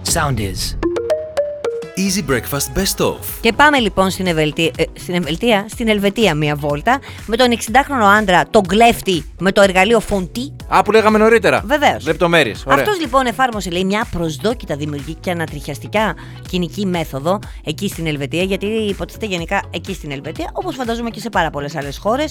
Sound is. Easy Breakfast Best Of. Και πάμε λοιπόν στην Ελβετία μία βόλτα με τον 60χρονο άντρα, τον κλέφτη με το εργαλείο Φοντί. Που λέγαμε νωρίτερα. Βεβαίως. Λεπτομέρειες. Αυτός λοιπόν εφάρμοσε, λέει, μια προσδόκητα δημιουργική και ανατριχιαστικά κοινική μέθοδο εκεί στην Ελβετία, γιατί υποτίθεται γενικά εκεί στην Ελβετία, όπως φανταζόμαι και σε πάρα πολλές άλλες χώρες,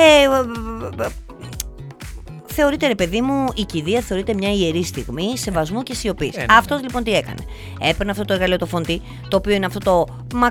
θεωρείται, ρε παιδί μου, η κηδεία θεωρείται μια ιερή στιγμή σεβασμού και σιωπής. Αυτός λοιπόν τι έκανε? Έπαιρνε αυτό το εργαλείο το Φοντί, το οποίο είναι αυτό το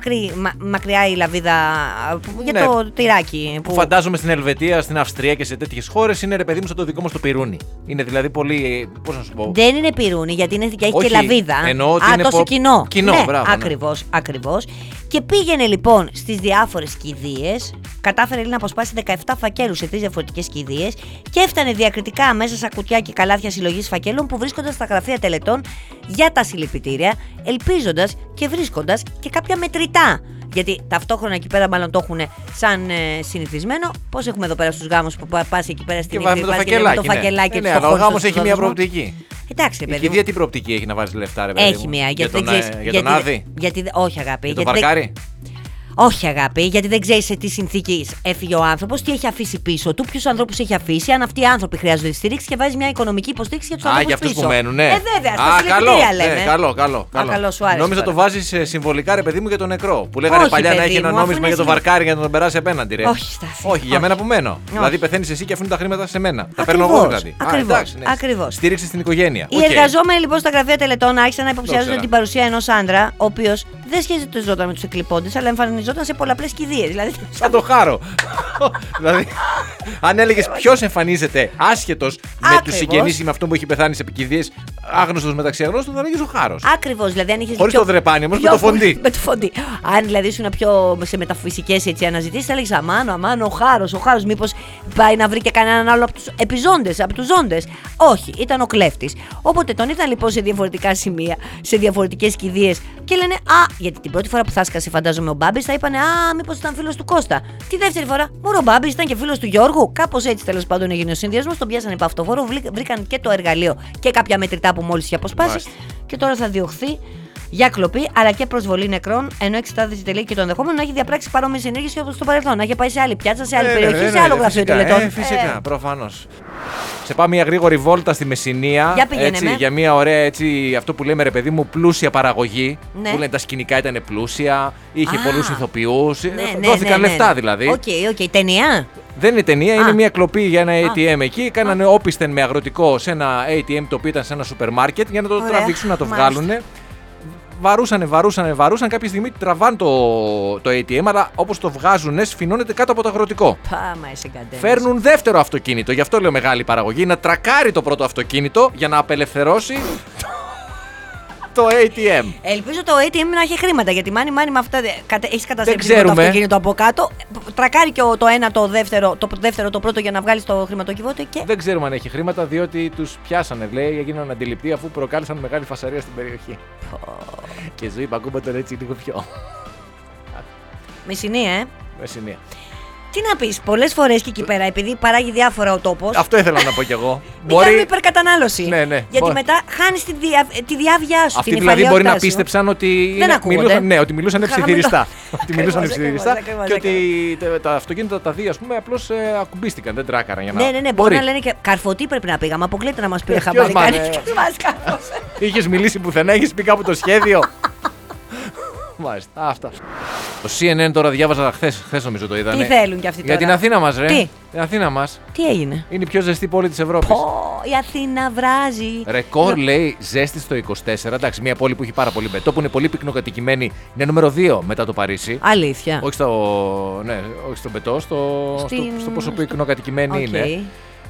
μακριά η λαβίδα για το τυράκι. Που φαντάζομαι στην Ελβετία, στην Αυστρία και σε τέτοιες χώρες είναι, ρε παιδί μου, σαν το δικό μας το πυρούνι. Είναι δηλαδή πολύ. Πώς να σου πω. Δεν είναι πυρούνι, γιατί έχει και λαβίδα. Εννοώ ότι είναι τόσο κοινό. Ναι, μπράβο, ακριβώς. Και πήγαινε λοιπόν στις διάφορες κηδείες, κατάφερε να αποσπάσει 17 φακέλους σε 3 διαφορετικές κηδείες και έφτανε διακριτικά μέσα σε κουτιά και καλάθια συλλογής φακέλων που βρίσκονταν στα γραφεία τελετών για τα συλληπιτήρια, ελπίζοντας και βρίσκοντας και κάποια μετρητά. Γιατί ταυτόχρονα εκεί πέρα μάλλον το έχουν σαν συνηθισμένο. Πώς έχουμε εδώ πέρα στους γάμους που πας εκεί πέρα στην Ιταλία. Και το φακελάκι. Ναι, αλλά ο γάμος έχει μια προοπτική. Εντάξει, παιδί. Η κηδεία τι προοπτική έχει να βάζει λεφτά, ρε παιδί? Έχει μια. Για τον Άδη. Όχι, αγάπη. Για τον Βαρκάρι. Όχι, αγάπη, γιατί δεν ξέρει σε τι συνθήκη έφυγε ο άνθρωπος, τι έχει αφήσει πίσω του, ποιους ανθρώπους έχει αφήσει, αν αυτοί οι άνθρωποι χρειάζονται τη στήριξη και βάζει μια οικονομική υποστήριξη για τους ανθρώπους για αυτούς πίσω. Που μένουν, ναι. Βέβαια, στα συλληπιτήρια λέμε. Καλό. Καλό, σου άρεσε. Νόμιζα το βάζεις συμβολικά, ρε παιδί μου, για τον νεκρό. Που λέγανε παλιά να έχει ένα νόμισμα για τον Βαρκάρι για να τον περάσει απέναντι, ρε. Όχι, για μένα που μένω. Δηλαδή πεθαίνεις εσύ και αφήνουν τα χρήματα σε μένα. Τα παίρνω εγώ δηλαδή. Ακριβώς. Στήριξη στην οικογένεια. Οι εργαζόμενοι λοιπόν στα γραφεία τελετών άρχισαν να υποψιάζονται την παρουσία ενός άντρα, ο οποίος δεν σχετιζόταν με τους εκλειπώντες, αλλά εμφανιζόταν σε πολλαπλές κηδείες. Δηλαδή... Σαν το χάρο. Δηλαδή, αν έλεγες ποιος εμφανίζεται άσχετος με τους συγγενείς ή με αυτό που έχει πεθάνει σε κηδείες, άγνωστος μεταξύ αγνώστων, θα λέγεις ο χάρος. Ακριβώς. Δηλαδή, αν είχες. Χωρίς το δρεπάνι όμως, με το Φοντί. Με το Φοντί. Αν δηλαδή ήσουν πιο σε μεταφυσικές αναζητήσεις, θα λέγεις αμάν, ο χάρος, μήπως πάει να βρει και κανέναν άλλο από τους επιζώντες, από τους ζώντες. Όχι, ήταν ο κλέφτης. Όποτε τον είδαν λοιπόν σε διαφορετικά σημεία, σε διαφορετικές κηδείες και λένε γιατί την πρώτη φορά που θα σκάσει, φαντάζομαι, ο Μπάμπης, θα είπανε μήπως ήταν φίλος του Κώστα. Τη δεύτερη φορά, ο Μπάμπης ήταν και φίλος του Γιώργου. Κάπως έτσι τέλος πάντων έγινε ο συνδυασμός. Τον πιάσανε υπό αυτοφόρο, βρήκαν και το εργαλείο και κάποια μετρητά που μόλις είχε αποσπάσει. Και τώρα θα διωχθεί για κλοπή αλλά και προσβολή νεκρών, ενώ εξετάζεται, λέει, και το ενδεχόμενο να έχει διαπράξει παρόμοιες ενέργειες όπως στο παρελθόν. Να έχει πάει σε άλλη πιάτσα, σε άλλη περιοχή, σε άλλο γραφείο τελετών. Φυσικά, προφανώς. Σε πάμε μια γρήγορη βόλτα στη Μεσσηνία. Για μια ωραία, αυτό που λέμε, ρε παιδί μου, πλούσια παραγωγή. Ναι. Που λένε τα σκηνικά ήταν πλούσια, είχε πολλούς ηθοποιούς. Δόθηκαν λεφτά δηλαδή. Οκ. Ταινία. Δεν είναι ταινία, είναι μια κλοπή για ένα ATM εκεί. Κάνανε όπισθεν με αγροτικό σε ένα ATM το οποίο ήταν σε ένα σούπερ μάρκετ για να το τραβήξουν, να το βγάλουν. Βαρούσαν. Κάποια στιγμή τραβάνε το ATM, αλλά όπως το βγάζουν, σφινώνεται κάτω από το αγροτικό. Φέρνουν δεύτερο αυτοκίνητο, γι' αυτό λέω μεγάλη παραγωγή, να τρακάρει το πρώτο αυτοκίνητο για να απελευθερώσει το ATM. Ελπίζω το ATM να έχει χρήματα, γιατί μάνι με αυτά έχει καταστρέψει το αυτοκίνητο από κάτω. Τρακάρει και το ένα, το δεύτερο, το πρώτο για να βγάλει το χρηματοκιβώτιο και. Δεν ξέρουμε αν έχει χρήματα, διότι τους πιάσανε, λέει, έγιναν αντιληπτοί αφού προκάλεσαν μεγάλη φασαρία στην περιοχή. Και ζωή πακούμπα τον έτσι λίγο πιο. Μεσσηνία, Μεσσηνία. Τι να πεις, πολλές φορές και εκεί πέρα, επειδή παράγει διάφορα ο τόπος. Αυτό ήθελα να πω κι εγώ. Μπορεί υπερκατανάλωση. Ναι. Γιατί μετά χάνεις τη διάβγειά σου. Αυτοί δηλαδή μπορεί να πίστεψαν ότι. Ότι μιλούσαν ψιθυριστά. Ότι μιλούσαν ψιθυριστά και ότι τα αυτοκίνητα τα δύο, ας πούμε, απλώς ακουμπίστηκαν. Δεν τράκαραν για να. Ναι, μπορεί να λένε και καρφωτή πρέπει να πήγαμε. Αποκλείται να μας πήρε χαμπάρι. Είχες μιλήσει πουθενά, είχες πει κάπου το σχέδιο. Μάλιστα, αυτά. Το CNN τώρα διάβαζα χθες νομίζω το είδανε. Τι θέλουν κι αυτοί τώρα? Για την Αθήνα μας, ρε. Τι? Την Αθήνα μας. Τι έγινε? Είναι η πιο ζεστή πόλη της Ευρώπης. Η Αθήνα βράζει. Ρεκόρ, λέει, ζέστη στο 24. Εντάξει, μια πόλη που έχει πάρα πολύ μπετό, που είναι πολύ πυκνοκατοικημένη. Είναι νούμερο 2 μετά το Παρίσι. Αλήθεια? Όχι στο μπετό, στο πόσο πυκνοκατοικημένη είναι.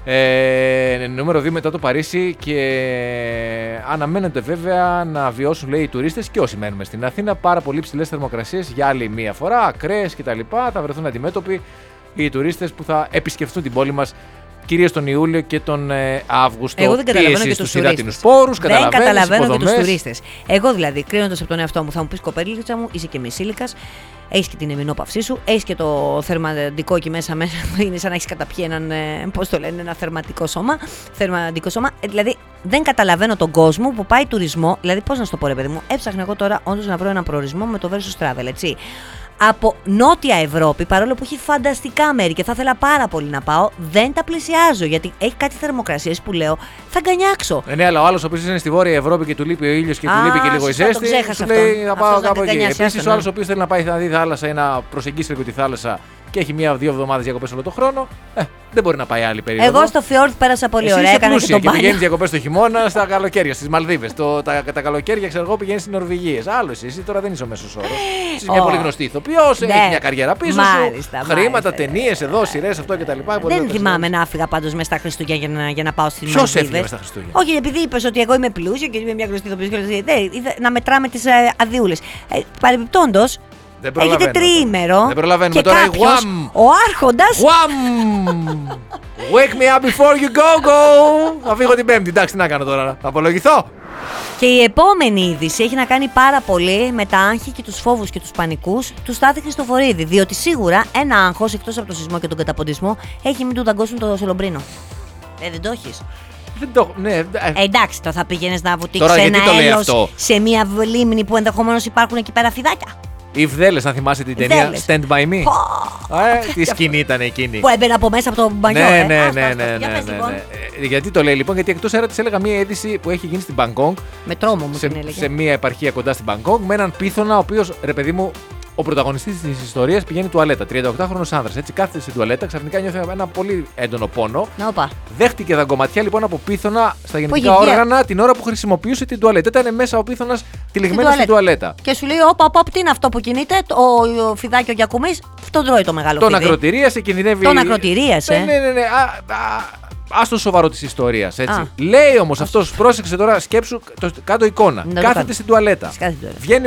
Νούμερο 2 μετά το Παρίσι και αναμένονται βέβαια να βιώσουν, λέει, οι τουρίστες και όσοι μένουμε στην Αθήνα πάρα πολύ ψηλές θερμοκρασίες για άλλη μία φορά, ακραίες κτλ. Θα βρεθούν αντιμέτωποι οι τουρίστες που θα επισκεφθούν την πόλη μας κυρίως τον Ιούλιο και τον Αύγουστο. Εγώ δεν καταλαβαίνω και τους υδάτινους πόρους, δεν καταλαβαίνω και τους τουρίστες. Εγώ δηλαδή, κρίνοντας από τον εαυτό μου, θα μου πεις, κοπέλιτσα μου, είσαι και μεσήλικας, έχεις και την εμεινόπαυσή σου, έχεις και το θερμαντικό εκεί μέσα, είναι σαν να έχεις καταπιεί ένα θερματικό σώμα. Δηλαδή, δεν καταλαβαίνω τον κόσμο που πάει τουρισμό. Δηλαδή, πώς να σου το πω, ρε παιδί μου, έψαχνα εγώ τώρα όντως να βρω έναν προορισμό με το versus travel, έτσι. Από Νότια Ευρώπη, παρόλο που έχει φανταστικά μέρη και θα ήθελα πάρα πολύ να πάω, δεν τα πλησιάζω. Γιατί έχει κάτι θερμοκρασίες που λέω θα γκανιάξω. Ναι, αλλά ο άλλος ο οποίος είναι στη Βόρεια Ευρώπη και του λείπει ο ήλιος και του λείπει και λίγο η ζέστη. Σου λέει θα πάω κάπου εκεί. Επίσης, ο άλλος ο οποίος θέλει να πάει να δει θάλασσα ή να προσεγγίσει λίγο τη θάλασσα και έχει 1-2 εβδομάδες διακοπές όλο τον χρόνο, δεν μπορεί να πάει άλλη περίοδο. Εγώ στο Φιόρδ πέρασα πολύ ωραία. Έκανα και τον μπάνιο. Πηγαίνεις διακοπές το χειμώνα στα καλοκαίρια, στις Μαλδίβες. Τα καλοκαίρια, ξέρω εγώ, πηγαίνεις στις Νορβηγίες. Άλλο εσύ τώρα δεν είσαι ο μέσος όρος. Είσαι μια πολύ γνωστή ηθοποιός, έχει μια καριέρα πίσω σου. Χρήματα, ταινίες εδώ, σειρές, αυτό κτλ. Δεν θυμάμαι να άφηγα πάντως μες στα Χριστούγεννα για να πάω στις Μαλδίβες. Ποιος έφυγε μες στα Χριστούγεννα? Όχι, επειδή είπες ότι εγώ είμαι πλούσιο και είμαι μια γνωστή ηθοποιός. Να μετράμε τις αδειούλες. Παρεμπιπτόντως. Έχετε τριήμερο. Δεν προλαβαίνουμε τώρα. Ο Άρχοντας. Wake me up before you go. Θα φύγω την Πέμπτη. Εντάξει, τι να κάνω τώρα, θα απολογηθώ. Και η επόμενη είδηση έχει να κάνει πάρα πολύ με τα άγχη και τους φόβους και τους πανικούς του Στάθη Χριστοφορίδη. Διότι σίγουρα ένα άγχος, εκτός από το σεισμό και τον καταποντισμό, έχει μην του δαγκώσουν το Σολομπρίνο. Δεν το έχεις? Δεν το, ναι. Εντάξει, το θα πήγαινες να βουτήξεις ένα έλος σε μια λίμνη που ενδεχομένως υπάρχουν εκεί πέρα φιδάκια. Οι Βδέλες, αν θυμάσαι την ταινία Stand By Me. Τι σκηνή ήταν εκείνη. Που έμπαινα από μέσα από το μπανιό. Ναι. Γιατί το λέει λοιπόν, γιατί εκτός αέρα της έλεγα μία είδηση που έχει γίνει στην Μπαγκόγκ. Με τρόμο μου την έλεγε. Σε μία επαρχία κοντά στην Μπαγκόγκ, με έναν πίθωνα, ο οποίος, ρε παιδί μου, ο πρωταγωνιστής της ιστορίας πηγαίνει τουαλέτα. 38χρονος άνδρας. Έτσι κάθεται στην τουαλέτα, ξαφνικά νιώθει ένα πολύ έντονο πόνο. Δέχτηκε δαγκωματιά λοιπόν από πίθωνα στα γεννητικά όργανα την ώρα που χρησιμοποιούσε την τουαλέτα. Ήταν μέσα ο πίθωνας τυλιγμένος στην τουαλέτα. Και σου λέει: όπα, τι είναι αυτό που κινείται, ο φιδάκι ο Γιακουμής, αυτό τρώει το μεγάλο φίδι. Τον ακροτηρίασε, κινδυνεύει. Τον ακροτηρίασε. Ναι. Άστο σοβαρό της ιστορίας, έτσι. Λέει όμως αυτός, πρόσεξε τώρα, σκέψου κάτω εικόνα. Κάθεται στην τουαλέτα. Βγαίνει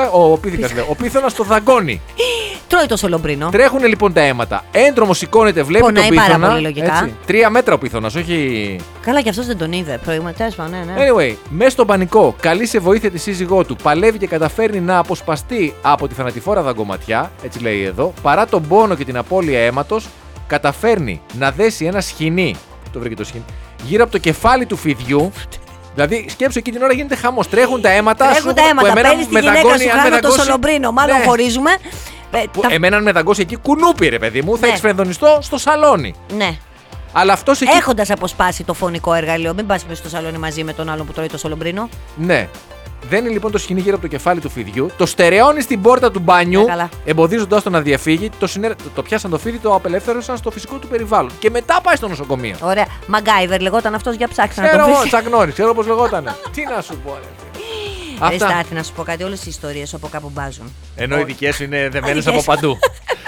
ο πίθωνας στο δαγκώνει. Τρώει το Σολομπρίνο. Τρέχουν λοιπόν τα αίματα. Έντρομος σηκώνεται, βλέπει τον πίθωνα. 3 μέτρα ο πίθωνας, όχι. Καλά, και αυτός δεν τον είδε. Προηγουμένως, ναι. Anyway, μέσα στον πανικό, καλεί σε βοήθεια τη σύζυγό του, παλεύει και καταφέρνει να αποσπαστεί από τη θανατηφόρα δαγκωματιά, έτσι λέει εδώ, παρά τον πόνο και την απώλεια αίματος, καταφέρνει να δέσει ένα σχοινί. Το βρήκε το σχοινί. Γύρω από το κεφάλι του φιδιού. Δηλαδή, σκέψου εκεί την ώρα γίνεται χαμός. Τρέχουν τα αίματα. Παίρνεις τη γυναίκα σου, χάνω το Σολομπρίνο. Μάλλον χωρίζουμε. Εμένα με δαγκώσει εκεί κουνούπι, ρε παιδί μου. Θα εξφενδονιστώ στο σαλόνι. Ναι. Αλλά αυτός εκεί. Έχοντας αποσπάσει το φωνικό εργαλείο, μην πας στο σαλόνι μαζί με τον άλλον που τρώει το Σολομπρίνο. Ναι. Δένει λοιπόν το σχοινί γύρω από το κεφάλι του φιδιού, το στερεώνει στην πόρτα του μπάνιου, εμποδίζοντας το να διαφύγει, το πιάσαν το φίδι, το απελευθέρωσαν στο φυσικό του περιβάλλον. Και μετά πάει στο νοσοκομείο. Ωραία. Μαγκάιβερ λεγόταν αυτός, για ψάξτε να το βρει. Τσακ Νόρις, ξέρω πώς λεγότανε. Τι να σου πω, ρε. Στάθη, να σου πω κάτι, όλες οι ιστορίες από κάπου μπάζουν. Ενώ οι δικές σου είναι δεμένες από παντού.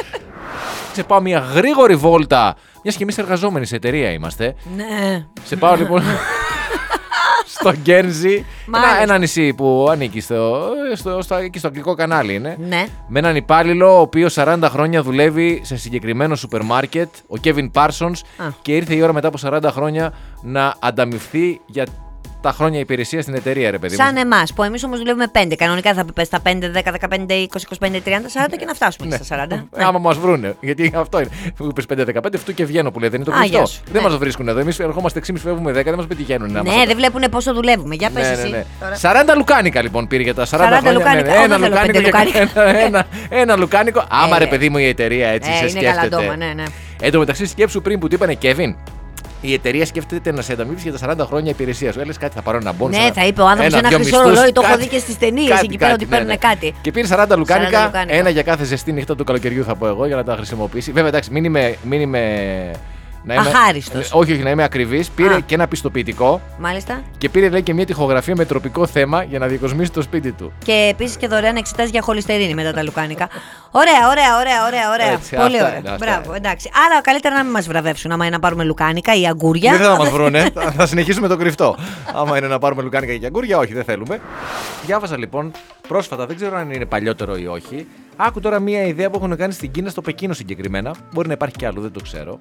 Σε πάω μια γρήγορη βόλτα, μιας και εμείς εργαζόμενοι σε εταιρεία είμαστε. Ναι. Σε πάω λοιπόν. Στο Γκέρνζι, ένα νησί που ανήκει εκεί στο αγγλικό κανάλι είναι. Ναι. Με έναν υπάλληλο ο οποίος 40 χρόνια δουλεύει σε συγκεκριμένο σούπερ μάρκετ, ο Κέβιν Πάρσονς, και ήρθε η ώρα μετά από 40 χρόνια να ανταμοιφθεί για τα χρόνια υπηρεσία στην εταιρεία, ρε παιδί μου. Σαν εμάς, που εμείς όμως δουλεύουμε 5. Κανονικά θα πει στα 5, 10, 15, 20, 25, 30, 40 και να φτάσουμε και στα 40. Άμα μας βρούνε. Γιατί αυτό είναι. Που είπες 5, 15, αυτού και βγαίνω που λέει. Δεν είναι το κλειστό. Δεν μας βρίσκουν εδώ. Εμείς ερχόμαστε 6,5 φεύγουμε 10, δεν μας πετυχαίνουν. Ναι, δεν βλέπουν πόσο δουλεύουμε. Για πες εσύ. 40 λουκάνικα λοιπόν πήρε για τα 40 χρόνια. Ένα λουκάνικο. Άμα ρε παιδί μου η εταιρεία έτσι σε σκέφτεται. Εν τω μεταξύ σκέψου πριν που του είπανε Κέβιν. Η εταιρεία σκέφτεται να σε ανταμείψει για τα 40 χρόνια υπηρεσία σου. Έλεγε κάτι, θα πάρω ένα μπόνους. Ναι, θα είπε ο άνθρωπος ένα χρυσό ρολόι. Το έχω δει και στις ταινίες εκεί πέρα ότι παίρνουν κάτι. Και πήρε 40 λουκάνικα, ένα για κάθε ζεστή νύχτα του καλοκαιριού, θα πω εγώ, για να τα χρησιμοποιήσει. Βέβαια, εντάξει, μην είμαι. Αχάριστος. Όχι, να είμαι ακριβής. Πήρε και ένα πιστοποιητικό. Μάλιστα. Και πήρε λέει και μια τοιχογραφία με τροπικό θέμα για να διακοσμήσει το σπίτι του. Και επίσης και δωρεάν εξετάσεις για χολυστερίνη μετά τα λουκάνικα. Ωραία. Έτσι, πολύ ωραία. Μπράβο, εντάξει. Άρα καλύτερα να μην μας βραβεύσουν. Άμα είναι να πάρουμε λουκάνικα ή αγκούρια. Δεν θα μας βρούνε. Θα συνεχίσουμε το κρυφτό. Άμα είναι να πάρουμε λουκάνικα ή αγκούρια, όχι, δεν θέλουμε. Διάβασα λοιπόν πρόσφατα, δεν ξέρω αν είναι παλιότερο ή όχι. Άκου τώρα μια ιδέα που έχουν κάνει στην Κίνα, στο Πεκίνο συγκεκριμένα. Μπορεί να υπάρχει κι άλλο, δεν το ξέρω.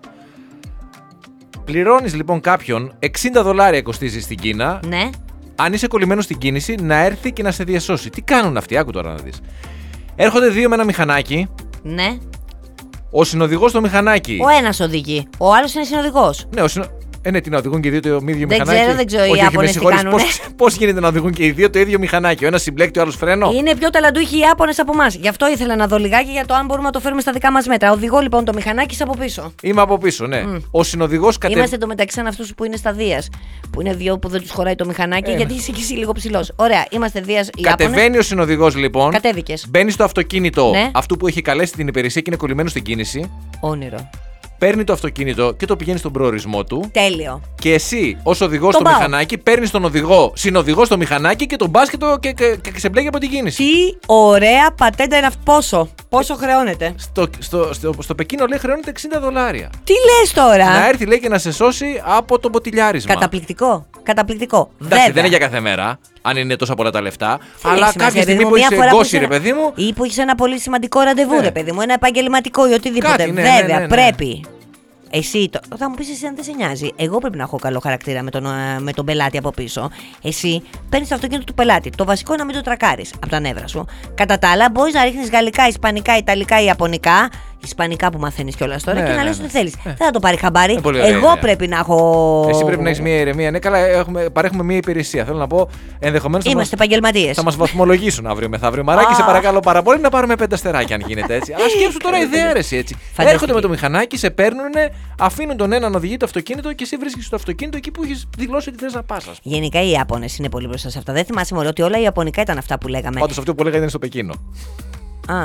Πληρώνεις λοιπόν κάποιον, $60 κοστίζει στην Κίνα. Ναι. Αν είσαι κολλημένος στην κίνηση, να έρθει και να σε διασώσει. Τι κάνουν αυτοί, άκου τώρα να δεις. Έρχονται δύο με ένα μηχανάκι. Ναι. Ο συνοδηγός στο μηχανάκι. Ο ένας οδηγεί. Ο άλλος είναι συνοδηγός. Ναι, Ναι, τι να οδηγούν και οι δύο το ίδιο Δεν μηχανάκι. ξέρω, δεν ξέρω. Οι Όχι, Ιάπωνες με τι συγχωρείς, κάνουνε. πώς γίνεται να οδηγούν και οι δύο το ίδιο μηχανάκι. Ο ένας συμπλέκτη, ο άλλος φρένο. Είναι πιο ταλαντούχοι οι Ιάπωνες από εμάς. Γι' αυτό ήθελα να δω λιγάκι για το αν μπορούμε να το φέρουμε στα δικά μας μέτρα. Οδηγώ λοιπόν το μηχανάκι από πίσω. Είμαι από πίσω, ναι. Ο συνοδηγός Είμαστε εντωμεταξύ σαν αυτούς που είναι στα Δίας. Που είναι δύο που δεν τους χωράει το μηχανάκι γιατί είσαι και εσύ λίγο ψηλός. Ωραία, είμαστε Δίας Ιάπωνες. Κατεβαίνει ο συνοδηγός λοιπόν. Κατέβηκες. Μπαίνει στο αυτοκίνητο Ναι. αυτού που έχει καλέσει την υπηρεσία και είναι κολλημένο στην κίνηση. Όνειρο. Παίρνει το αυτοκίνητο και το πηγαίνει στον προορισμό του. Τέλειο. Και εσύ, ως οδηγός Τον στο πάω. μηχανάκι, παίρνει τον συνοδηγό στο μηχανάκι και τον πας και ξεμπλέκει από την κίνηση. Τι ωραία πατέντα είναι αυτή. Πόσο χρεώνεται. Στο Πεκίνο λέει χρεώνεται $60. Τι λες τώρα. Να έρθει λέει και να σε σώσει από το μποτιλιάρισμα. Καταπληκτικό. Καταπληκτικό. Εντάξει, Βέβαια. δεν είναι για κάθε μέρα, αν είναι τόσα πολλά τα λεφτά. Δεν Αλλά έχει σημασία, κάποια παιδί στιγμή μου, που μία είσαι φορά που εγκόσι, είσαι ρε παιδί μου. Ή που έχει ένα πολύ σημαντικό ραντεβού, Ναι. ρε παιδί μου, ένα επαγγελματικό ή οτιδήποτε. Κάτι, ναι, Βέβαια, ναι. πρέπει. Εσύ, θα μου πεις εσύ αν δεν σε νοιάζει. Εγώ πρέπει να έχω καλό χαρακτήρα με τον πελάτη από πίσω. Εσύ παίρνεις το αυτοκίνητο του πελάτη. Το βασικό είναι να μην το τρακάρεις από τα νεύρα σου. Κατά τα άλλα, μπορείς να ρίχνεις γαλλικά, ισπανικά, ιταλικά, ιαπωνικά. Ισπανικά που μαθαίνεις κιόλας τώρα Ναι, και να ναι, λες ναι. ό,τι θέλεις. Δεν θα το πάρει χαμπάρι. Πολύ ωραία Εγώ ιδέα. πρέπει να έχω. Εσύ πρέπει να έχει μια ηρεμία. Ναι, καλά, παρέχουμε μια υπηρεσία. Θέλω να πω, ενδεχομένως Είμαστε επαγγελματίες. θα μας βαθμολογήσουν αύριο μεθαύριο. Μαράκι, σε παρακαλώ πάρα πολύ να πάρουμε 5 αστεράκια αν γίνεται έτσι. Αλλά σκέψου τώρα ιδέα αίρεση έτσι. Φανταστική. Έρχονται με το μηχανάκι, σε παίρνουν, αφήνουν τον έναν να οδηγεί το αυτοκίνητο και εσύ βρίσκεις το αυτοκίνητο εκεί που έχεις δηλώσει ότι θες να πας. Γενικά οι Ιάπωνες είναι πολύ μπροστά σε αυτά. Δεν θυμάσαι μόνο ότι όλα οι Ιαπωνικά ήταν αυτά που λέγαμε. Πάντως αυτό που έλεγα ήταν στο Πεκίνο. Α,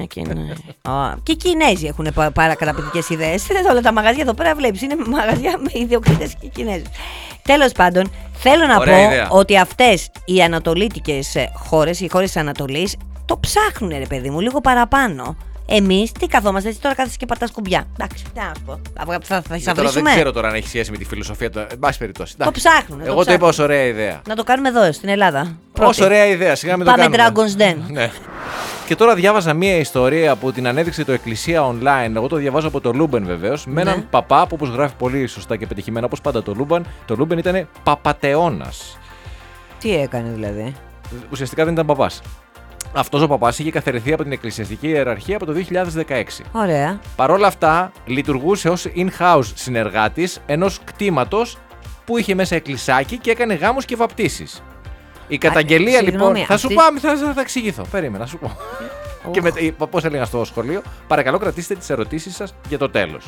και οι Κινέζοι έχουν πάρα καταπληκτικές ιδέες. Όλα τα μαγαζιά εδώ πέρα βλέπεις είναι μαγαζιά με ιδιοκτήτες και Κινέζους. Τέλος πάντων, θέλω να Ωραία πω ιδέα. ότι αυτές οι ανατολίτικες χώρες, οι χώρες της Ανατολής, το ψάχνουν ρε παιδί μου λίγο παραπάνω. Εμείς τι καθόμαστε, έτσι τώρα κάθεσαι και πατάς κουμπιά. Εντάξει, τι να σου πω. Θα Τώρα δεν εισαυρίσουμε. ξέρω τώρα αν έχει σχέση με τη φιλοσοφία. Εν πάση περιπτώσει. Το ψάχνουν. Εγώ το είπα ως ωραία ιδέα. Να το κάνουμε εδώ στην Ελλάδα. Ως ωραία ιδέα, σιγά μην το Πάμε κάνουμε. Dragon's Den. Ναι. Και τώρα διάβαζα μία ιστορία που την ανέδειξε το Εκκλησία Online. Εγώ το διαβάζω από το Λούμπεν βεβαίως. Με έναν παπά που, όπως γράφει πολύ σωστά και πετυχημένα, όπως πάντα το Λούμπεν ήταν παπατεώνας. Τι έκανε δηλαδή. Ουσιαστικά δεν ήταν παπάς. Αυτός ο παπάς είχε καθαιρεθεί από την εκκλησιαστική ιεραρχία από το 2016. Ωραία. Παρ' όλα αυτά, λειτουργούσε ως in-house συνεργάτης ενός κτήματος που είχε μέσα εκκλησάκι και έκανε γάμους και βαπτίσεις. Η καταγγελία συγγνώμη, λοιπόν. Θα σου αυτή- πω, θα εξηγηθώ. Περίμενα, να σου πω. Και πώς έλεγα στο σχολείο, παρακαλώ κρατήστε τις ερωτήσεις σας για το τέλος.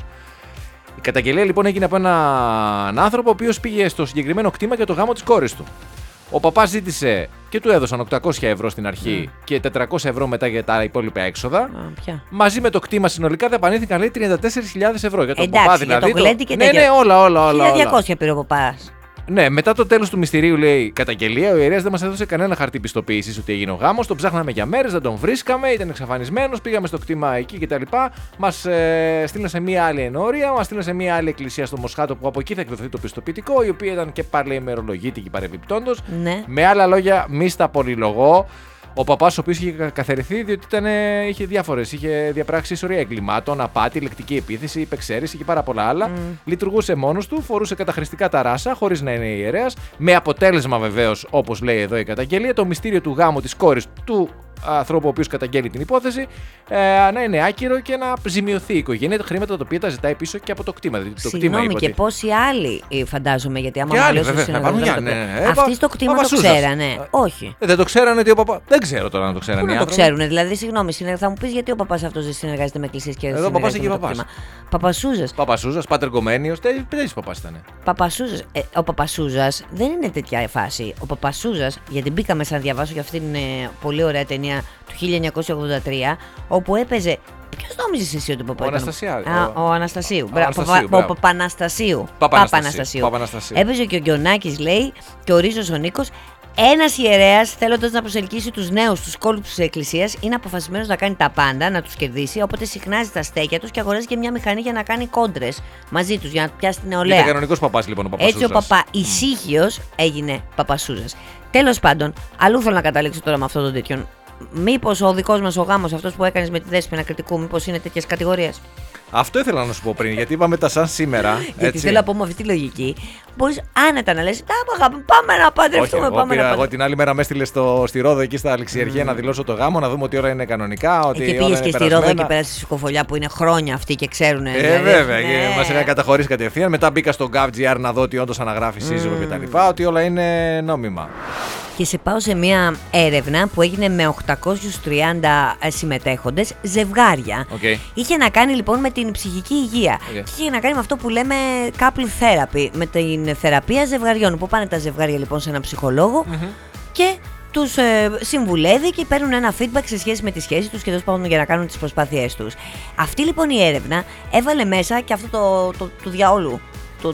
Η καταγγελία λοιπόν έγινε από έναν άνθρωπο ο οποίος πήγε στο συγκεκριμένο κτήμα για το γάμο της κόρης του. Ο παπάς ζήτησε και του έδωσαν 800 ευρώ στην αρχή και 400 ευρώ μετά για τα υπόλοιπα έξοδα. Πια. Μαζί με το κτήμα συνολικά δαπανήθηκαν λέει 34.000 ευρώ. Για το Εντάξει, παπά για δηλαδή. το γλέντι και ναι, τέτοια. ναι, όλα. 1200 πήρε ο παπάς. Ναι, μετά το τέλος του μυστηρίου, λέει καταγγελία, ο ιερέας δεν μας έδωσε κανένα χαρτί πιστοποίησης ότι έγινε ο γάμος. Τον ψάχναμε για μέρες, δεν τον βρίσκαμε, ήταν εξαφανισμένος. Πήγαμε στο κτήμα εκεί κτλ. Μας στείλαν σε μία άλλη ενόρια, μας στείλαν σε μία άλλη εκκλησία στο Μοσχάτο που από εκεί θα εκδοθεί το πιστοποιητικό, η οποία ήταν και πάλι ημερολογήτικη παρεμπιπτόντως. Ναι. Με άλλα λόγια, μη στα πολυλογώ. Ο παπάς, ο οποίος είχε καθαιρεθεί, διότι είχε διάφορες. Είχε διαπράξει σωρία εγκλημάτων, απάτη, λεκτική επίθεση, υπεξαίρεση και πάρα πολλά άλλα. Λειτουργούσε μόνος του, φορούσε καταχρηστικά τα ράσα, χωρίς να είναι ιερέας. Με αποτέλεσμα, βεβαίως, όπως λέει εδώ η καταγγελία, το μυστήριο του γάμου της κόρης του ανθρώπου ο οποίος καταγγέλει την υπόθεση να είναι άκυρο και να ζημιωθεί η οικογένεια. Τα χρήματα τα οποία τα ζητάει πίσω και από το κτήμα. Το κτήμα Συγγνώμη, είπε και ότι- πόσοι άλλοι φαντάζομαι, γιατί άμα Και μου άλλοι, λέω στους βέβαια, υπάρχουν συνεργάτες, και άλλοι, ναι. αυτοί στο κτήμα το Παπασούζας. ξέρανε. Όχι. Δεν το ξέρανε ότι ο παπά. Δεν ξέρω τώρα να το ξέρανε. Πού οι να το άνθρωποι. ξέρουν, δηλαδή, συγγνώμη, θα μου πει γιατί ο παπάς αυτός δεν συνεργάζεται με εκκλησίες και Εδώ ο παπάς συνεργάζεται εκεί με το παπάς. κτήμα. Παπασούζας. Παπασούζας, Πατεργομένιος, τέτοιος παπάς ήταν. Παπασούζας. Ο Παπασούζας δεν είναι τέτοια φάση. Ο Παπασούζας, γιατί μπήκα μέσα να διαβάσω για αυτήν την πολύ ωραία ταινία του 1983, όπου έπαιζε. Ποιος νόμιζες εσύ ότι ο παπά Ο ήταν? Αναστασιάδη. Ο Αναστασίου. Αναστασίου, Ο μπράβο. Παπαναστασίου. Παπαναστασίου. Έπαιζε και ο Γκιονάκης, λέει, και ο Ρίζος ο Νίκος. Ένας ιερέας, θέλοντας να προσελκύσει τους νέους στους κόλπους της εκκλησίας, είναι αποφασισμένος να κάνει τα πάντα, να τους κερδίσει. Οπότε συχνάζει τα στέκια τους και αγοράζει και μια μηχανή για να κάνει κόντρες μαζί τους, για να πιάσει την νεολαία. Ήταν κανονικός παπάς λοιπόν ο Παπασούζας. Έτσι ο παπά ησύχιος έγινε Παπασούζας. Τέλος πάντων, αλλού θέλω να καταλήξω τώρα με αυτό το τέτοιο. Μήπως ο δικός μας ο γάμος, αυτός που έκανες με τη Δέσποινα Κρητικού, μήπως είναι τέτοιες κατηγορίες? Αυτό ήθελα να σου πω πριν, γιατί είπαμε τα σαν σήμερα. Γιατί θέλω να πω με αυτή τη λογική, μπορείς άνετα να λες: πάμε να παντρευτούμε. Εγώ την άλλη μέρα με έστειλε στη Ρόδο εκεί στα Αλεξιεργία να δηλώσω το γάμο, να δούμε ότι η ώρα είναι κανονικά. Ότι και πήγες και στη Ρόδο και πέρασες στη Σουκοφολιά που είναι χρόνια αυτοί και ξέρουν. Βέβαια, μας είχαν καταχωρήσει κατευθείαν. Μετά μπήκα στο GovGR να δω ότι όντως αναγράφει σύζυγο κτλ. Ότι όλα είναι νόμιμα. Και σε πάω σε μια έρευνα που έγινε με 830 συμμετέχοντες, ζευγάρια. Είχε να κάνει λοιπόν με την ψυχική υγεία. Και είχε να κάνει με αυτό που λέμε couple therapy, με την θεραπεία ζευγαριών. Που πάνε τα ζευγάρια λοιπόν σε έναν ψυχολόγο και τους συμβουλεύει και παίρνουν ένα feedback σε σχέση με τη σχέση τους και τόσο για να κάνουν τις προσπάθειές τους. Αυτή λοιπόν η έρευνα έβαλε μέσα και αυτό το διαόλου, το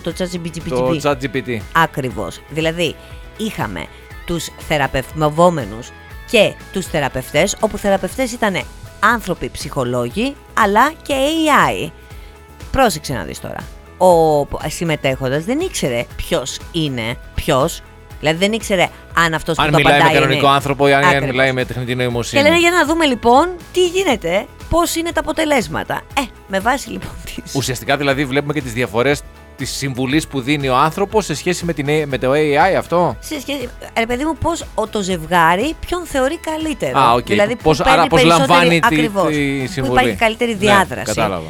ChatGPT. Ακριβώς. Δηλαδή είχαμε τους θεραπευόμενους και τους θεραπευτές, όπου θεραπευτές ήταν άνθρωποι ψυχολόγοι αλλά και AI. Πρόσεξε να δεις τώρα. Ο συμμετέχοντας δεν ήξερε ποιος είναι ποιος. Δηλαδή δεν ήξερε αν αυτός που το απαντάει είναι... Αν μιλάει με κανονικό άνθρωπο ή αν μιλάει με τεχνητή νοημοσύνη. Και λένε για να δούμε λοιπόν τι γίνεται, πώς είναι τα αποτελέσματα. Με βάση λοιπόν τις... Ουσιαστικά δηλαδή βλέπουμε και τις διαφορές της συμβουλής που δίνει ο άνθρωπος σε σχέση με το AI αυτό. Σε σχέση, ρε παιδί μου, πώς το ζευγάρι ποιον θεωρεί καλύτερο. Δηλαδή πώς λαμβάνει τη συμβουλή. Που υπάρχει καλύτερη διάδραση. Κατάλαβα.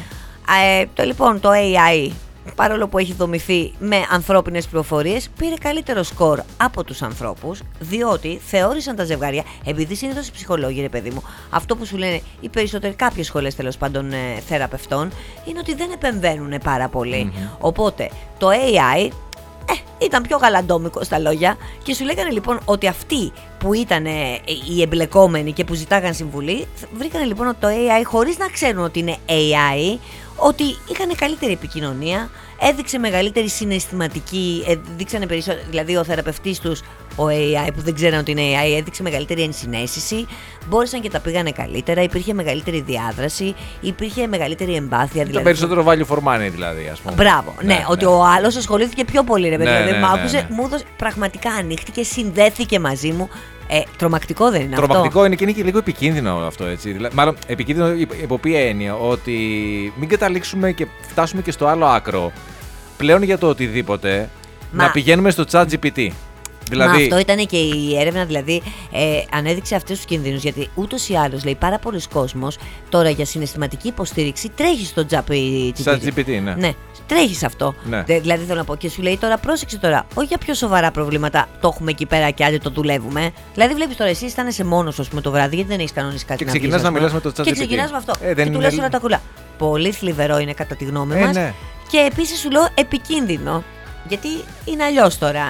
Λοιπόν, το AI, παρόλο που έχει δομηθεί με ανθρώπινες πληροφορίες, πήρε καλύτερο σκορ από τους ανθρώπους, διότι θεώρησαν τα ζευγάρια, επειδή συνήθως οι ψυχολόγοι, ρε παιδί μου, αυτό που σου λένε οι περισσότεροι, κάποιες σχολές τέλος πάντων θεραπευτών, είναι ότι δεν επεμβαίνουν πάρα πολύ. Οπότε το AI ήταν πιο γαλαντόμικο στα λόγια και σου λέγανε λοιπόν ότι αυτοί που ήταν οι εμπλεκόμενοι και που ζητάγαν συμβουλή, βρήκανε λοιπόν ότι το AI, χωρίς να ξέρουν ότι είναι AI, ότι είχαν καλύτερη επικοινωνία, έδειξε μεγαλύτερη συναισθηματική, δείξανε περισσότερο, δηλαδή ο θεραπευτής τους, ο AI που δεν ξέραν ότι είναι AI, έδειξε μεγαλύτερη ενσυναίσθηση, μπόρεσαν και τα πήγανε καλύτερα, υπήρχε μεγαλύτερη διάδραση, υπήρχε μεγαλύτερη εμπάθεια. Δηλαδή. Το περισσότερο value for money δηλαδή, ας πούμε. Μπράβο, ναι, ότι ο άλλος ασχολήθηκε πιο πολύ, ρε παιδί, δηλαδή μ' άκουσε, μου έδωσε, πραγματικά ανοίχτηκε, συνδέθηκε μαζί μου. Τρομακτικό δεν είναι αυτό? Τρομακτικό είναι και είναι και λίγο επικίνδυνο αυτό, έτσι. Μάλλον επικίνδυνο υπό ποια έννοια? Ότι μην καταλήξουμε και φτάσουμε και στο άλλο άκρο. Πλέον για το οτιδήποτε να πηγαίνουμε στο ChatGPT. Δηλαδή... αυτό ήταν και η έρευνα, δηλαδή ανέδειξε αυτούς τους κινδύνους. Γιατί ούτως ή άλλως, λέει, πάρα πολλοί κόσμος τώρα για συναισθηματική υποστήριξη τρέχει στο ChatGPT. Ναι, τρέχει αυτό. Ναι. Δηλαδή θέλω να πω, και σου λέει τώρα, πρόσεξε τώρα, όχι για πιο σοβαρά προβλήματα το έχουμε εκεί πέρα και άντε το δουλεύουμε. Δηλαδή βλέπεις τώρα, εσύ αισθάνεσαι μόνος, ας πούμε, το βράδυ, γιατί δεν έχεις κανονίσει κάτι. Και ξεκινάς να μιλάς με το ChatGPT. Και ξεκινάς με αυτό. Και του λες όλα τα κουλά. Πολύ θλιβερό είναι κατά τη γνώμη μας. Ναι. Και επίσης σου λέω επικίνδυνο. Γιατί είναι αλλιώς τώρα.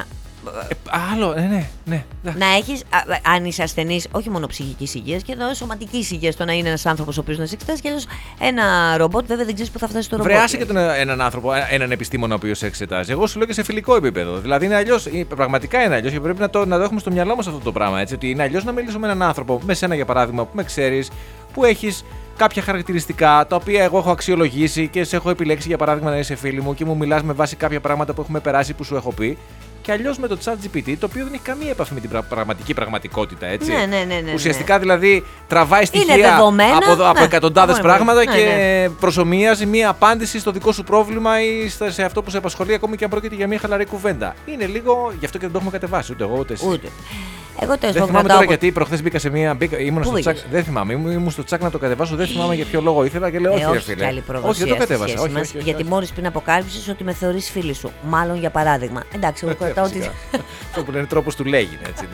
Άλλο, ναι. Να έχεις, αν είσαι ασθενής, όχι μόνο ψυχικής υγείας, και εδώ σωματικής υγείας, το να είναι ένας άνθρωπος ο οποίος να σε εξετάζει, και ένα ρομπότ, βέβαια δεν ξέρεις που θα φτάσει το ρομπότ. Βρεάσει και έναν άνθρωπο, έναν επιστήμονα ο οποίος σε εξετάζει. Εγώ σου λέω και σε φιλικό επίπεδο. Δηλαδή είναι αλλιώς, πραγματικά είναι αλλιώς και πρέπει να το έχουμε στο μυαλό μας αυτό το πράγμα. Έτσι, ότι είναι αλλιώς να μιλήσω με έναν άνθρωπο, με σένα για παράδειγμα, που με ξέρεις, που έχεις κάποια χαρακτηριστικά τα οποία εγώ έχω αξιολογήσει και σε έχω επιλέξει για παράδειγμα να είσαι φίλη μου και μου μιλάς με βάση κάποια πράγματα που έχουμε περάσει που σου έχω πει. Και αλλιώς με το ChatGPT, το οποίο δεν έχει καμία επαφή με την πραγματική πραγματικότητα, έτσι. Ναι. Ουσιαστικά δηλαδή τραβάει στοιχεία από εκατοντάδες πράγματα και προσομοιάζει μία απάντηση στο δικό σου πρόβλημα ή σε αυτό που σε απασχολεί, ακόμη και αν πρόκειται για μία χαλαρή κουβέντα. Είναι λίγο, γι' αυτό και δεν το έχουμε κατεβάσει ούτε εγώ ούτε εσύ. Ούτε. Εγώ δεν θυμάμαι τώρα γιατί προχθές μπήκα σε μία. Ήμουν στο τσακ. Δεν θυμάμαι. Ήμουν στο τσακ να το κατεβάσω. Δεν θυμάμαι για ποιο λόγο ήθελα και λέω όχι, ρε φίλε. Όχι, δεν το κατέβασα. Όχι, γιατί μόλις πριν αποκάλυψες ότι με θεωρείς φίλη σου. Μάλλον για παράδειγμα. Εντάξει, εγώ κρατάω ότι. Αυτό που λένε τρόπος του λέγει, έτσι.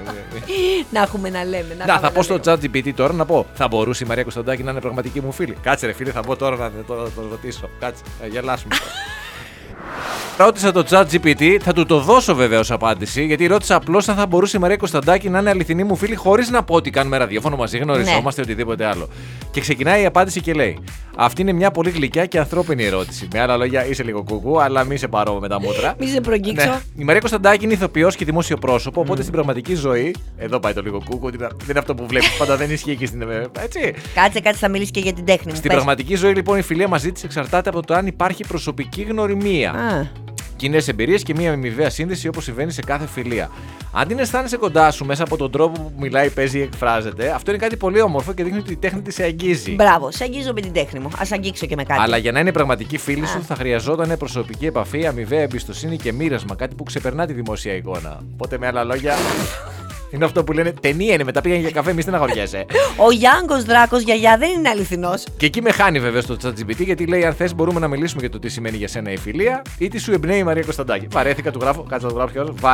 Να έχουμε να λέμε. Να, θα πω στο ChatGPT τώρα να πω. Θα μπορούσε η Μαρία Κωνσταντάκη να είναι πραγματική μου φίλη? Κάτσε, ρε φίλε, θα πω τώρα να το ρωτήσω. Κάτσε, να γελάσουμε. Ρώτησα το ChatGPT, θα του το δώσω βέβαια ως απάντηση, γιατί ρώτησα απλώς αν θα μπορούσε η Μαρία Κωνσταντάκη να είναι αληθινή μου φίλη, χωρίς να πω ότι κάνουμε ραδιόφωνο μαζί, γνωριζόμαστε, οτιδήποτε άλλο. Και ξεκινάει η απάντηση και λέει: αυτή είναι μια πολύ γλυκιά και ανθρώπινη ερώτηση. Με άλλα λόγια, είσαι λίγο κουκού, αλλά μη σε πάρω με τα μούτρα. Μη σε προγγίξω. Ναι. Η Μαρία Κωνσταντάκη είναι ηθοποιός και δημόσιο πρόσωπο, οπότε στην πραγματική ζωή. Εδώ πάει το λίγο κουκού, δεν είναι αυτό που βλέπεις, πάντα δεν ισχύει και στην. Έτσι. Κάτσε, θα μιλήσει και για την τέχνη μου. Στην πραγματική ζωή, λοιπόν, η φιλία μαζί της εξαρτάται από το αν υπάρχει προσωπική γνωριμία. κοινές εμπειρίες και μια αμοιβαία σύνδεση όπως συμβαίνει σε κάθε φιλία. Αν την αισθάνεσαι κοντά σου μέσα από τον τρόπο που μιλάει, παίζει ή εκφράζεται, αυτό είναι κάτι πολύ όμορφο και δείχνει ότι η τέχνη της σε αγγίζει. Μπράβο, σε αγγίζω με την τέχνη μου. Ας αγγίξω και με κάτι. Αλλά για να είναι πραγματική φίλη σου θα χρειαζόταν προσωπική επαφή, αμοιβαία εμπιστοσύνη και μοίρασμα. Κάτι που ξεπερνά τη δημόσια εικόνα. Οπότε με άλλα λόγια. Είναι αυτό που λένε ταινία είναι, μετά πήγαινε για καφέ, μη στεναχωριέσαι. Ο Γιάνγκος Δράκος γιαγιά δεν είναι αληθινός. Και εκεί με χάνει βέβαια στο ChatGPT γιατί λέει: αν θες μπορούμε να μιλήσουμε για το τι σημαίνει για σένα η φιλία ή τι σου εμπνέει η Μαρία Κωνσταντάκη. Βαρέθηκα, του γράφω. Κάτσε να το γράψω κιόλας.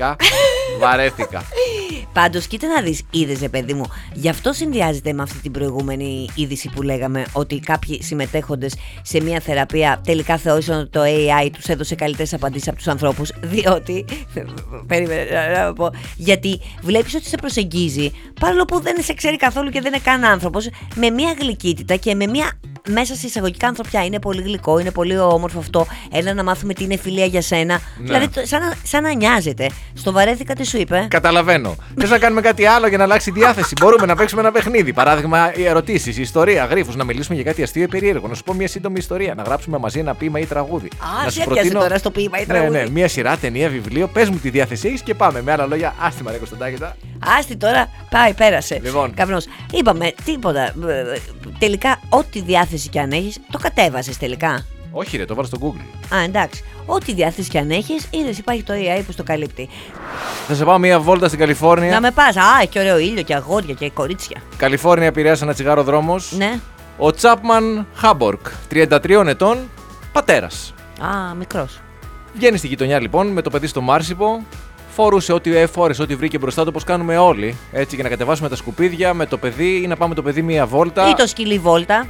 Βαρέθηκα. Πάντως, κοίτα να δεις, είδες, παιδί μου, γι' αυτό συνδυάζεται με αυτή την προηγούμενη είδηση που λέγαμε ότι κάποιοι συμμετέχοντες σε μια θεραπεία τελικά θεώρησαν ότι το AI τους έδωσε καλύτερες απαντήσεις από τους ανθρώπους. Διότι. Περίμενε να πω. Γιατί βλέπεις ότι σε προσεγγίζει, παρόλο που δεν σε ξέρει καθόλου και δεν είναι καν άνθρωπος, με μια γλυκύτητα και με μια μέσα σε εισαγωγικά ανθρωπιά. Είναι πολύ γλυκό, είναι πολύ όμορφο αυτό. Έλα να μάθουμε τι είναι φιλία για σένα. Ναι. Δηλαδή, σαν να νοιάζεται. Στο βαρέθηκα, τι σου είπε. Καταλαβαίνω. Θες να κάνουμε κάτι άλλο για να αλλάξει η διάθεση. Μπορούμε να παίξουμε ένα παιχνίδι. Παράδειγμα, οι ερωτήσεις, η ιστορία, γρίφους. Να μιλήσουμε για κάτι αστείο ή περίεργο. Να σου πω μια σύντομη ιστορία. Να γράψουμε μαζί ένα ποίημα ή τραγούδι. Να σου προτείνω τώρα στο ποίημα ή τραγούδι. Ναι, μια σειρά, ταινία, βιβλίο. Πες μου τη διάθεσή έχεις και πάμε. Με άλλα λόγια, άστη Μαρία Κωνσταντάκη. Άστη τώρα, πάει, πέρασε. Λοιπόν. Καπνός. Είπαμε τίποτα. Τελικά, ό,τι διάθεση κι αν έχεις, το κατέβασες τελικά. Όχι, ρε, το βάλω στο Google. Α, εντάξει. Ό,τι διάθεση κι αν έχεις, είδες, υπάρχει το AI που στο καλύπτει. Θα σε πάω μια βόλτα στην Καλιφόρνια. Να με πας. Α, έχει ωραίο ήλιο και αγόρια και κορίτσια. Καλιφόρνια, Πειραιάς, ένα τσιγάρο δρόμος. Ναι. Ο Τσάπμαν Χάμπορκ, 33 ετών, πατέρας. Α, μικρός. Βγαίνει στη γειτονιά λοιπόν με το παιδί στο Μάρσιπο. Φόρουσε ό,τι βρήκε μπροστά του, όπως κάνουμε όλοι. Έτσι, για να κατεβάσουμε τα σκουπίδια με το παιδί ή να πάμε το παιδί μία βόλτα. Ή το σκυλί βόλτα.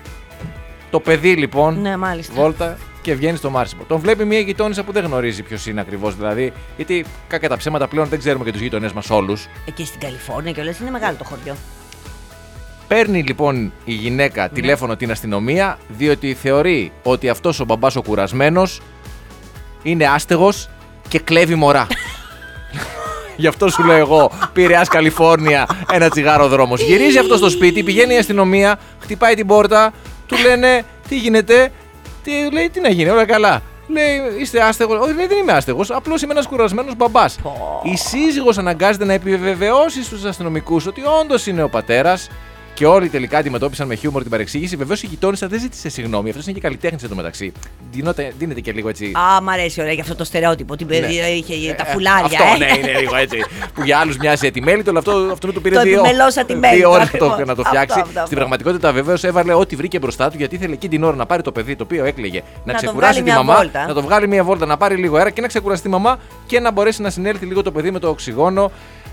Το παιδί λοιπόν. Ναι, μάλιστα. Βόλτα και βγαίνει στο Μάρσιπο. Τον βλέπει μία γειτόνισσα που δεν γνωρίζει ποιος είναι ακριβώς δηλαδή. Γιατί κακά τα ψέματα πλέον δεν ξέρουμε και τους γειτονές μας όλους. Εκεί στην Καλιφόρνια κιόλας είναι μεγάλο το χωριό. Παίρνει λοιπόν η γυναίκα τηλέφωνο την αστυνομία, διότι θεωρεί ότι αυτός ο μπαμπάς ο κουρασμένος είναι άστεγος και κλέβει μωρά. Γι' αυτό σου λέω εγώ, Πειραιάς, Καλιφόρνια, ένα τσιγάρο δρόμος. Γυρίζει αυτό στο σπίτι, πηγαίνει η αστυνομία, χτυπάει την πόρτα, του λένε τι γίνεται, λέει τι να γίνει, όλα καλά. Λέει, είστε άστεγος? Όχι, λέει, δεν είμαι άστεγος, απλώς είμαι ένας κουρασμένος μπαμπάς. Η σύζυγος αναγκάζεται να επιβεβαιώσει στους αστυνομικούς ότι όντως είναι ο πατέρας. Και όλοι τελικά αντιμετώπισαν με χιούμορ την παρεξήγηση. Βεβαίως η γειτόνισσα δεν ζήτησε συγγνώμη. Αυτός είναι και καλλιτέχνης εντωμεταξύ. Δίνεται και λίγο έτσι. Α, μ' αρέσει ωραία για αυτό το στερεότυπο. Την παιδιά είχε τα φουλάρια. Αυτό ναι, είναι λίγο έτσι. Που για άλλους μοιάζει ετοιμέλιτο, αλλά αυτό του πήρε δύο ώρες να το φτιάξει. Στην πραγματικότητα βεβαίως έβαλε ό,τι βρήκε μπροστά του, γιατί ήθελε εκείνη την ώρα να πάρει το παιδί το οποίο έκλαιγε, να ξεκουράσει τη μαμά, να το βγάλει μια βόλτα, να πάρει λίγο αέρα και να ξεκουράσει τη μαμά και να μπορέσει να συνέλθει λίγο το παιδί με το οξυγόνο.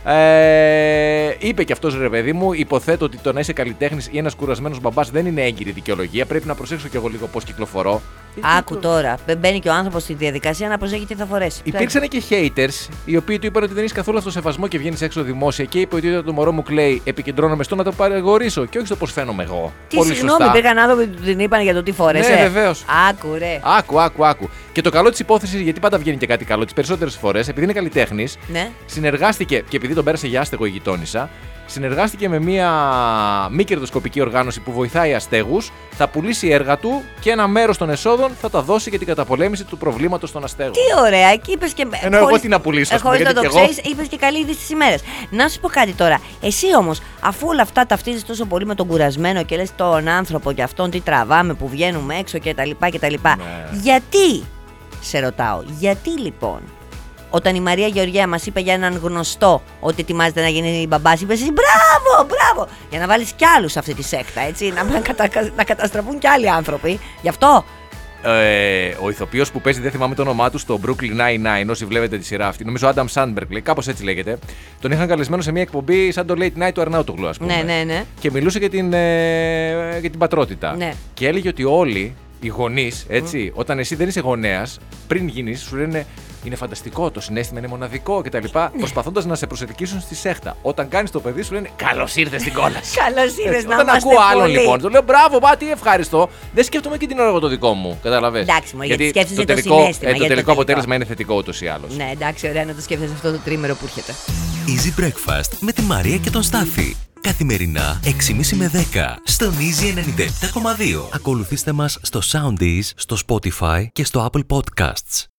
Είπε και αυτός, ρε παιδί μου, υποθέτω ότι το να είσαι καλλιτέχνης ή ένας κουρασμένος μπαμπάς δεν είναι έγκυρη δικαιολογία. Πρέπει να προσέξω κι εγώ λίγο πώς κυκλοφορώ. Άκου τώρα, μπαίνει και ο άνθρωπος στη διαδικασία να προσέχει τι θα φορέσει. Υπήρξαν και haters οι οποίοι του είπαν ότι δεν έχει καθόλου αυτοσεβασμό και βγαίνει έξω δημόσια και είπε ότι όταν το μωρό μου κλαίει, επικεντρώνομαι στο να το παρηγορήσω και όχι στο πώς φαίνομαι εγώ. Τι συγγνώμη, υπήρχαν άνθρωποι που την είπαν για το τι φόρεσε. Ναι, βεβαίως. Άκου, ρε. Άκου. Και το καλό της υπόθεσης, γιατί πάντα βγαίνει και κάτι καλό, τις περισσότερες φορές, επειδή είναι καλλιτέχνης, ναι. Συνεργάστηκε και επειδή τον πέρασε για άστεγο η γειτόνισσα, συνεργάστηκε με μια μη κερδοσκοπική οργάνωση που βοηθάει αστέγους, θα πουλήσει έργα του και ένα μέρος των εσόδων θα τα δώσει για την καταπολέμηση του προβλήματος των αστέγων. Τι ωραία, εκεί είπες και. Ενώ εγώ τι να πουλήσω, χωρίς να το ξέρεις, είπες και καλή είδηση στις ημέρες. Να σου πω κάτι τώρα. Εσύ όμως, αφού όλα αυτά ταυτίζεις τόσο πολύ με τον κουρασμένο και λες τον άνθρωπο και αυτόν τι τραβάμε που βγαίνουμε έξω κτλ. Ναι. Γιατί, σε ρωτάω, γιατί λοιπόν. Όταν η Μαρία Γεωργία μας είπε για έναν γνωστό ότι ετοιμάζεται να γίνει μπαμπάς, είπες εσύ μπράβο! Για να βάλεις κι άλλους σε αυτή τη σέκτα, έτσι, να καταστραφούν κι άλλοι άνθρωποι. Γι' αυτό. Ο ηθοποιός που παίζει, δεν θυμάμαι το όνομά του, στο Brooklyn Nine-Nine, όσοι βλέπετε τη σειρά αυτή, νομίζω Adam Sandberg, κάπως έτσι λέγεται, τον είχαν καλεσμένο σε μια εκπομπή σαν το Late Night του Αρναούτογλου, ας πούμε. Ναι. Και μιλούσε για την πατρότητα. Ναι. Και έλεγε ότι όλοι οι γονείς, έτσι, όταν εσύ δεν είσαι γονέας, πριν γίνεις, σου λένε είναι φανταστικό, το συναίσθημα είναι μοναδικό κτλ. Προσπαθώντας να σε προσελκύσουν στη σέχτα. Όταν κάνεις το παιδί, σου λένε καλώς ήρθες στην κόλαση. Καλώς ήρθες να όταν ακούω άλλον λοιπόν, του λέω μπράβο, τι ευχαριστώ. Δεν σκέφτομαι και την ώρα εγώ το δικό μου. Καταλαβες. Εντάξει, γιατί σκέφτεσαι το συναίσθημα. Το τελικό αποτέλεσμα είναι θετικό ούτως ή άλλως. Ναι, εντάξει, ωραία να το σκέφτεσαι αυτό το τρίμερο που έρχεται. Easy Breakfast με τη Μαρία και τον Στάφη. Καθημερινά 6.30 με 10 στον Easy 97.2. Ακολουθήστε μας στο Soundees, στο Spotify και στο Apple Podcasts.